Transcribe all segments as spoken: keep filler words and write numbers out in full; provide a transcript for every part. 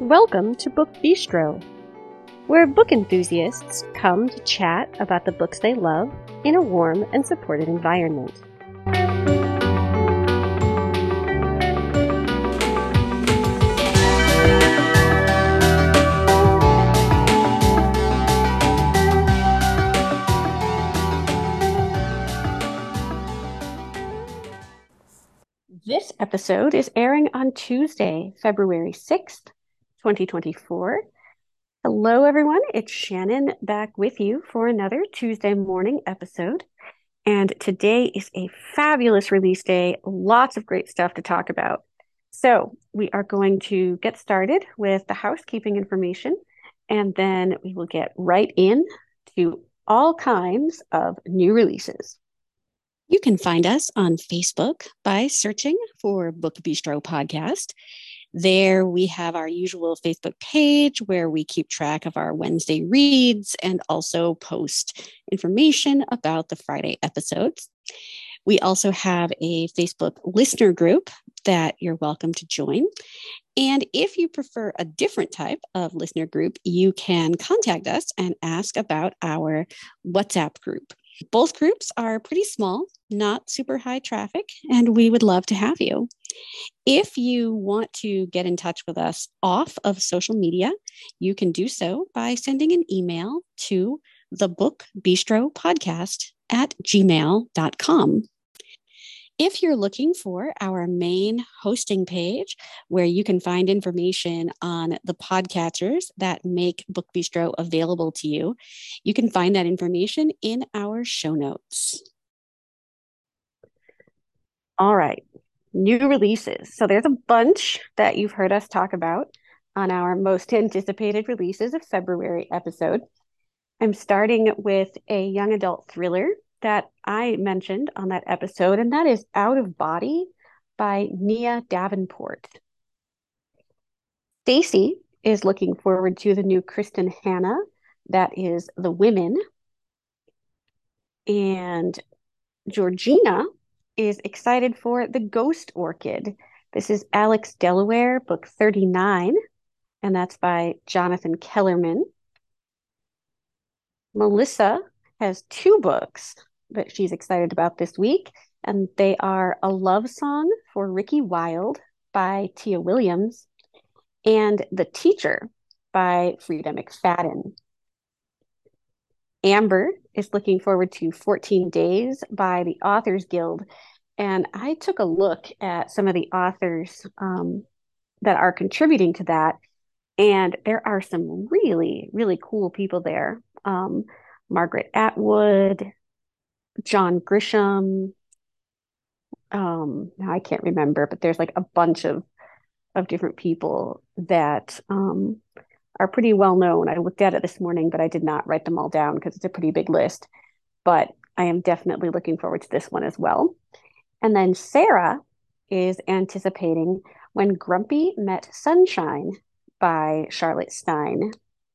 Welcome to Book Bistro, where book enthusiasts come to chat about the books they love in a warm and supportive environment. This episode is airing on Tuesday, February sixth, twenty twenty-four. Hello, everyone. It's Shannon back with you for another Tuesday morning episode. And today is a fabulous release day. Lots of great stuff to talk about. So we are going to get started with the housekeeping information, and then we will get right in to all kinds of new releases. You can find us on Facebook by searching for Book Bistro Podcast. There we have our usual Facebook page where we keep track of our Wednesday reads and also post information about the Friday episodes. We also have a Facebook listener group that you're welcome to join. And if you prefer a different type of listener group, you can contact us and ask about our WhatsApp group. Both groups are pretty small, not super high traffic, and we would love to have you. If you want to get in touch with us off of social media, you can do so by sending an email to thebookbistropodcast at gmail dot com. If you're looking for our main hosting page where you can find information on the podcatchers that make Book Bistro available to you, you can find that information in our show notes. All right, new releases. So there's a bunch that you've heard us talk about on our most anticipated releases of February episode. I'm starting with a young adult thriller that I mentioned on that episode, and that is Out of Body by Nia Davenport. Stacy is looking forward to the new Kristen Hanna, that is The Women. And Georgina is excited for The Ghost Orchid. This is Alex Delaware, book thirty-nine, and that's by Jonathan Kellerman. Melissa has two books that she's excited about this week, and they are A Love Song for Ricky Wilde by Tia Williams and The Teacher by Frida McFadden. Amber is looking forward to fourteen days by the Authors Guild, and I took a look at some of the authors um, that are contributing to that, and there are some really, really cool people there. Um, Margaret Atwood, John Grisham. Um, now I can't remember, but there's like a bunch of of different people that um, are pretty well known. I looked at it this morning, but I did not write them all down because it's a pretty big list. But I am definitely looking forward to this one as well. And then Sarah is anticipating When Grumpy Met Sunshine by Charlotte Stein.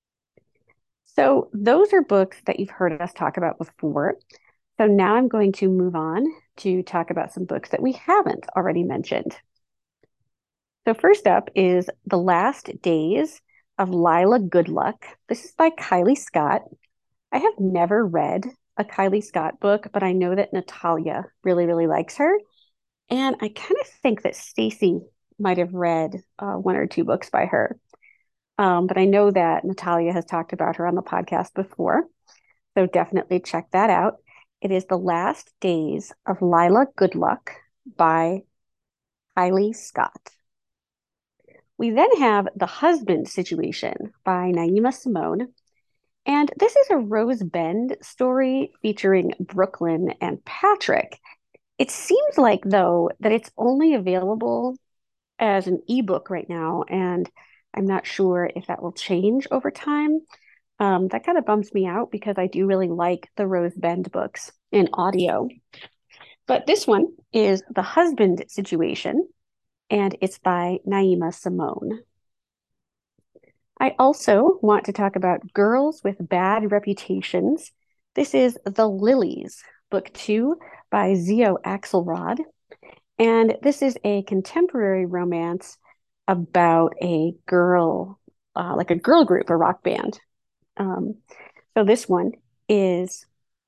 So those are books that you've heard us talk about before. So now I'm going to move on to talk about some books that we haven't already mentioned. So first up is The Last Days of Lila Goodluck. This is by Kylie Scott. I have never read a Kylie Scott book, but I know that Natalia really, really likes her. And I kind of think that Stacy might have read uh, one or two books by her. Um, but I know that Natalia has talked about her on the podcast before. So definitely check that out. It is The Last Days of Lila Goodluck by Kylie Scott. We then have The Husband Situation by Naima Simone. And this is a Rose Bend story featuring Brooklyn and Patrick. It seems like, though, that it's only available as an ebook right now, and I'm not sure if that will change over time. Um, that kind of bums me out because I do really like the Rose Bend books in audio. But this one is The Husband Situation, and it's by Naima Simone. I also want to talk about Girls with Bad Reputations. This is The Lilies, book two by Zio Axelrod. And this is a contemporary romance about a girl, uh, like a girl group, a rock band. Um, so this one is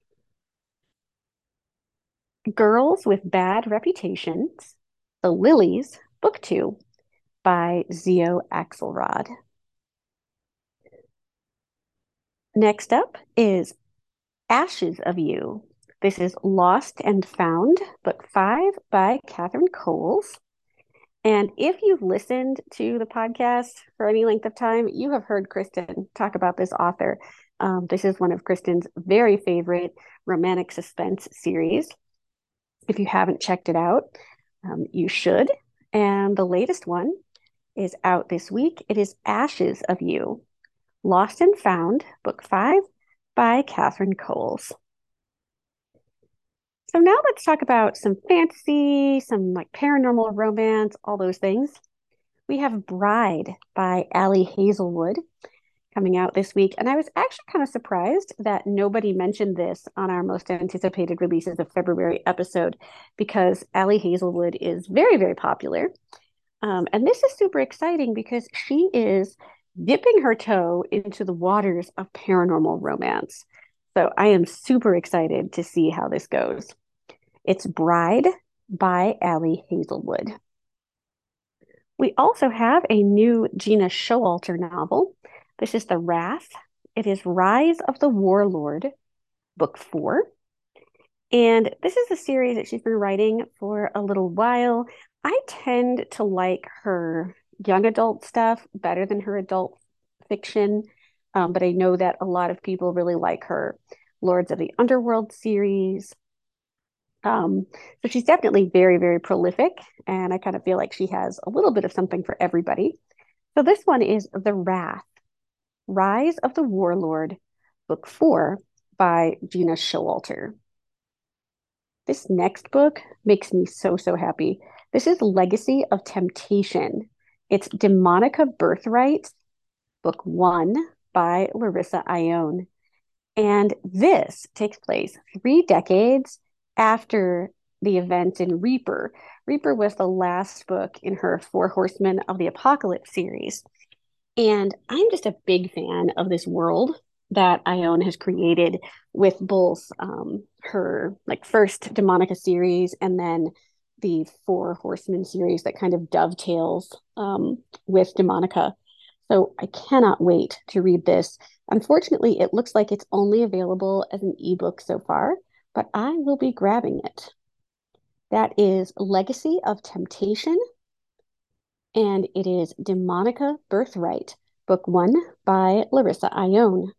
Girls with Bad Reputations, The Lilies, Book Two by Zio Axelrod. Next up is Ashes of You. This is Lost and Found, Book Five by Catherine Coles. And if you've listened to the podcast for any length of time, you have heard Kristen talk about this author. Um, this is one of Kristen's very favorite romantic suspense series. If you haven't checked it out, um, you should. And the latest one is out this week. It is Ashes of You, Lost and Found, Book Five by Catherine Coles. So now let's talk about some fantasy, some like paranormal romance, all those things. We have Bride by Ali Hazelwood coming out this week. And I was actually kind of surprised that nobody mentioned this on our most anticipated releases of February episode because Ali Hazelwood is very, very popular. Um, and this is super exciting because she is dipping her toe into the waters of paranormal romance. So I am super excited to see how this goes. It's Bride by Ali Hazelwood. We also have a new Gina Showalter novel. This is The Wrath. It is Rise of the Warlord, Book Four. And this is a series that she's been writing for a little while. I tend to like her young adult stuff better than her adult fiction, um, but I know that a lot of people really like her Lords of the Underworld series. Um, so she's definitely very, very prolific, and I kind of feel like she has a little bit of something for everybody. So this one is The Wrath, Rise of the Warlord, Book Four by Gina Showalter. This next book makes me so, so happy. This is Legacy of Temptation. It's Demonica Birthright, Book One by Larissa Ione. And this takes place three decades after the events in Reaper. Reaper was the last book in her Four Horsemen of the Apocalypse series. And I'm just a big fan of this world that Ione has created with both um, her like first Demonica series and then the Four Horsemen series that kind of dovetails um, with Demonica. So I cannot wait to read this. Unfortunately, it looks like it's only available as an ebook so far, but I will be grabbing it. That is Legacy of Temptation, and it is Demonica Birthright, Book One by Larissa Ione.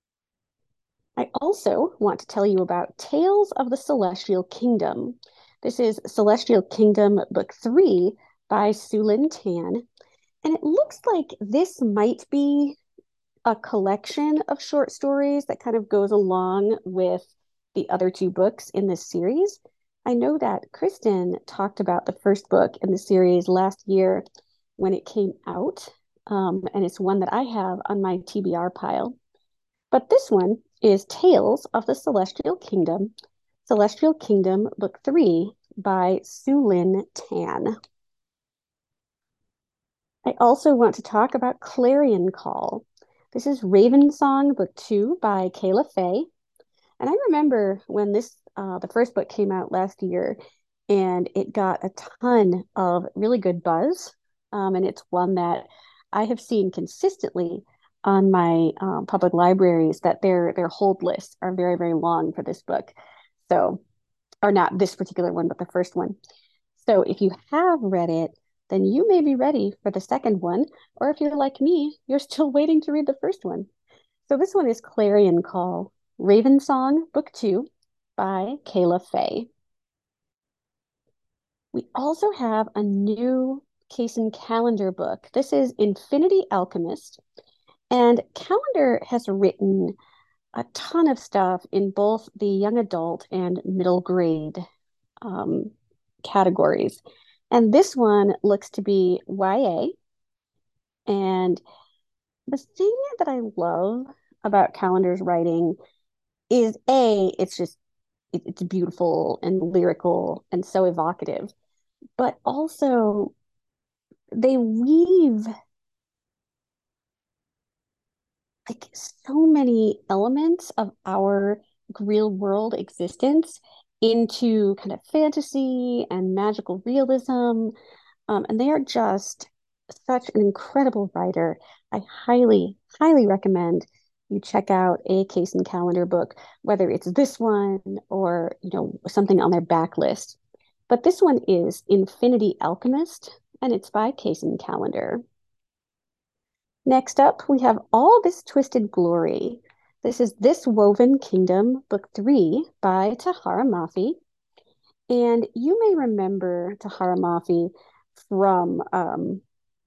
I also want to tell you about Tales of the Celestial Kingdom. This is Celestial Kingdom Book Three by Sulin Tan, and it looks like this might be a collection of short stories that kind of goes along with the other two books in this series. I know that Kristen talked about the first book in the series last year when it came out, um, and it's one that I have on my T B R pile. But this one is Tales of the Celestial Kingdom, Celestial Kingdom Book Three by Sulin Tan. I also want to talk about Clarion Call. This is Raven Song Book Two by Kayla Faye. And I remember when this, uh, the first book came out last year, and it got a ton of really good buzz. Um, and it's one that I have seen consistently on my um, public libraries that their their hold lists are very, very long for this book. So, or not this particular one, but the first one. So if you have read it, then you may be ready for the second one. Or if you're like me, you're still waiting to read the first one. So this one is Clarion Call, Raven Song, Book Two by Kayla Faye. We also have a new Kaysen Callender book. This is Infinity Alchemist. And Callender has written a ton of stuff in both the young adult and middle grade um, categories. And this one looks to be Y A. And the thing that I love about Callender's writing is A, it's just, it, it's beautiful and lyrical and so evocative, but also they weave like so many elements of our real world existence into kind of fantasy and magical realism. Um, and they are just such an incredible writer. I highly, highly recommend you check out a Case and Calendar book, whether it's this one or, you know, something on their backlist. But this one is Infinity Alchemist, and it's by Case and Calendar. Next up, we have All This Twisted Glory. This is This Woven Kingdom, Book Three by Tahara Mafi. And you may remember Tahara Mafi from um,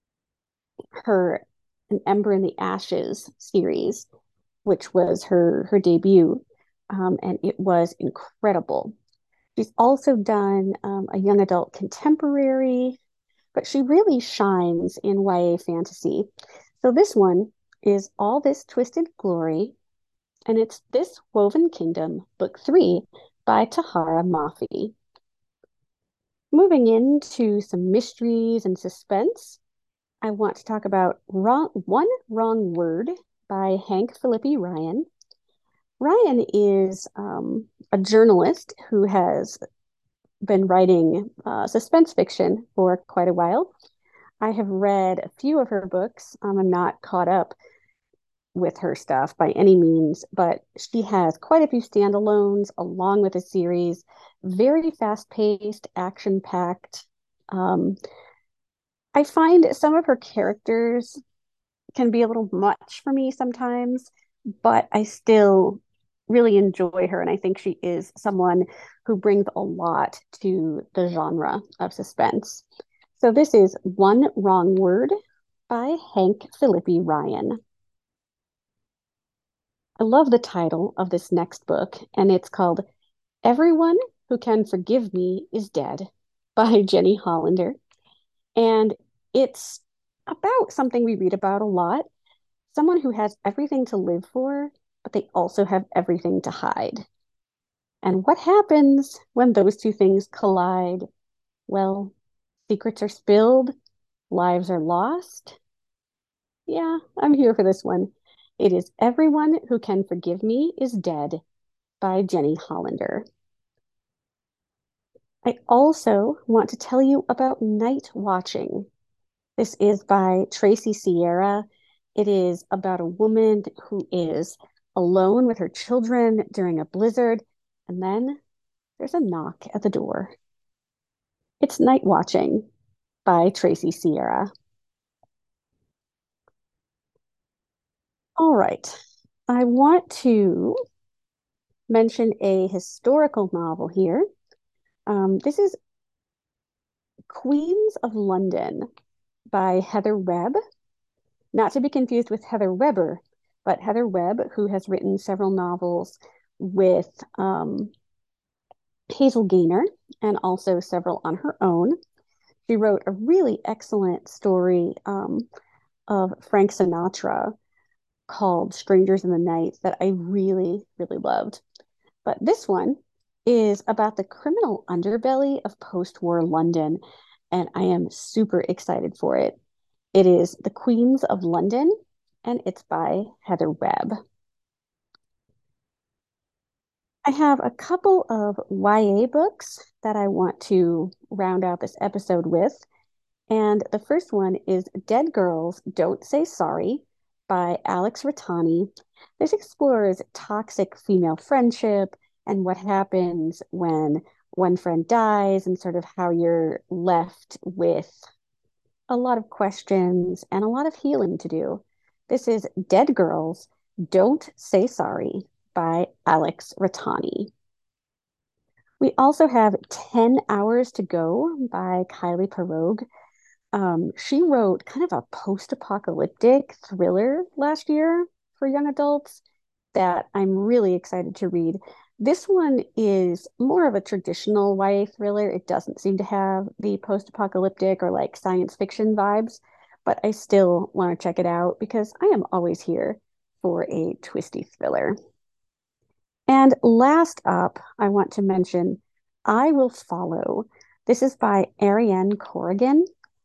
her An Ember in the Ashes series, which was her her debut, um, and it was incredible. She's also done um, a young adult contemporary, but she really shines in Y A fantasy. So this one is All This Twisted Glory, and it's This Woven Kingdom, Book Three by Tahara Mafi. Moving into some mysteries and suspense, I want to talk about wrong, One Wrong Word by Hank Phillippi Ryan. Ryan is um, a journalist who has been writing uh, suspense fiction for quite a while. I have read a few of her books. Um, I'm not caught up with her stuff by any means, but she has quite a few standalones along with a series, very fast paced, action packed. Um, I find some of her characters can be a little much for me sometimes, but I still really enjoy her. And I think she is someone who brings a lot to the genre of suspense. So this is One Wrong Word by Hank Phillippi Ryan. I love the title of this next book, and it's called Everyone Who Can Forgive Me Is Dead by Jenny Hollander. And it's about something we read about a lot, someone who has everything to live for, but they also have everything to hide. And what happens when those two things collide? Well, secrets are spilled, lives are lost. Yeah, I'm here for this one. It is Everyone Who Can Forgive Me Is Dead by Jenny Hollander. I also want to tell you about Night Watching. This is by Tracy Sierra. It is about a woman who is alone with her children during a blizzard, and then there's a knock at the door. It's Night Watching by Tracy Sierra. All right. I want to mention a historical novel here. Um, this is Queens of London by Heather Webb, not to be confused with Heather Weber, but Heather Webb, who has written several novels with um, Hazel Gaynor and also several on her own. She wrote a really excellent story um, of Frank Sinatra called Strangers in the Night that I really, really loved. But this one is about the criminal underbelly of post war London, and I am super excited for it. It is The Queens of London, and it's by Heather Webb. I have a couple of Y A books that I want to round out this episode with. And the first one is Dead Girls Don't Say Sorry by Alex Rattani. This explores toxic female friendship and what happens when one friend dies and sort of how you're left with a lot of questions and a lot of healing to do. This is Dead Girls Don't Say Sorry by Alex Rattani. We also have ten Hours to Go by Kylie Parogue. Um, she wrote kind of a post-apocalyptic thriller last year for young adults that I'm really excited to read. This one is more of a traditional Y A thriller. It doesn't seem to have the post-apocalyptic or like science fiction vibes, but I still want to check it out because I am always here for a twisty thriller. And last up, I want to mention I Will Follow. This is by Ariane Corrigan,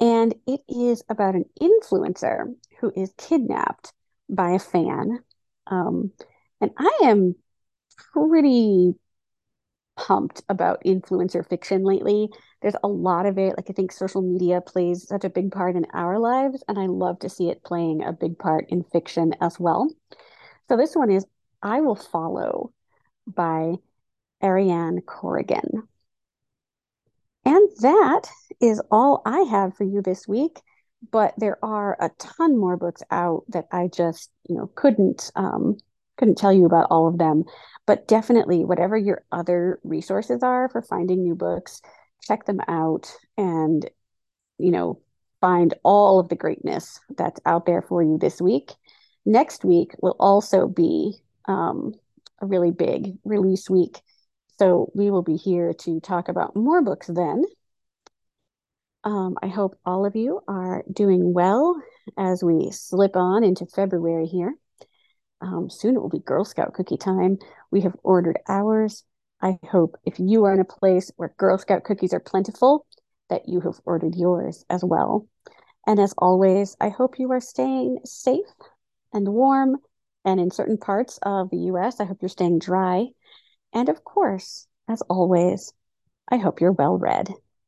And it is about an influencer who is kidnapped by a fan. Um, and I am pretty pumped about influencer fiction lately. There's a lot of it. Like, I think social media plays such a big part in our lives, and I love to see it playing a big part in fiction as well. So this one is I Will Follow by Ariane Corrigan. And that is all I have for you this week. But there are a ton more books out that I just, you know, couldn't um, couldn't tell you about all of them. But definitely, whatever your other resources are for finding new books, check them out and, you know, find all of the greatness that's out there for you this week. Next week will also be um, a really big release week. So we will be here to talk about more books then. Um, I hope all of you are doing well as we slip on into February here. Um, soon it will be Girl Scout cookie time. We have ordered ours. I hope if you are in a place where Girl Scout cookies are plentiful, that you have ordered yours as well. And as always, I hope you are staying safe and warm. And in certain parts of the U S, I hope you're staying dry. And of course, as always, I hope you're well read.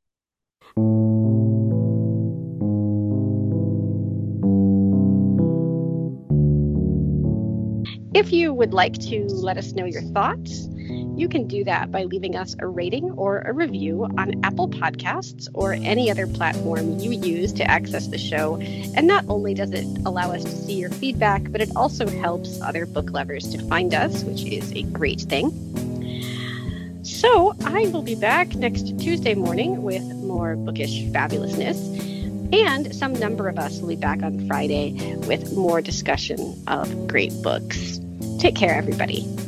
If you would like to let us know your thoughts, you can do that by leaving us a rating or a review on Apple Podcasts or any other platform you use to access the show. And not only does it allow us to see your feedback, but it also helps other book lovers to find us, which is a great thing. So I will be back next Tuesday morning with more bookish fabulousness. And some number of us will be back on Friday with more discussion of great books. Take care, everybody.